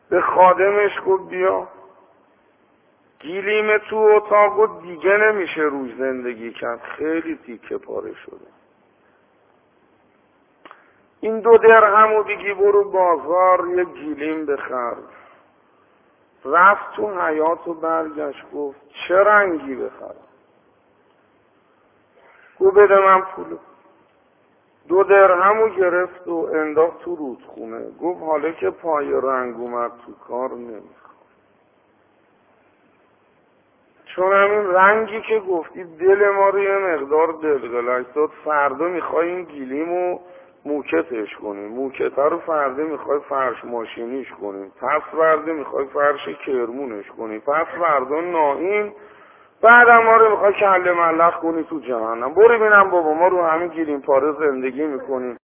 به خادمش گفت بیا گیلیم تو اتاق و دیگه نمیشه روش زندگی کرد، خیلی تیکه پاره شده. این 2 درهم و بگی برو بازار یه گیلیم بخر. رفت تو حیاط و برگشت گفت چه رنگی بخرم؟ گفت بده من پولو. 2 درهم رو گرفت و انداخت تو رودخونه. گفت حالا که پای رنگ اومد تو کار نمیخواد، چون همین رنگی که گفتی دل ما رو یه مقدار دلغلک داد. فردا میخوای این گیلیمو موکتش کنیم، موکته رو فردا میخوای فرش ماشینیش کنیم، پس فردا میخوای فرش کرمونش کنیم، پس فردا ناهین، بعدم ما رو میخوای کله ملخ کنی تو جهنم. برو ببینم بابا ما رو همین گیلیم پاره زندگی میکنیم.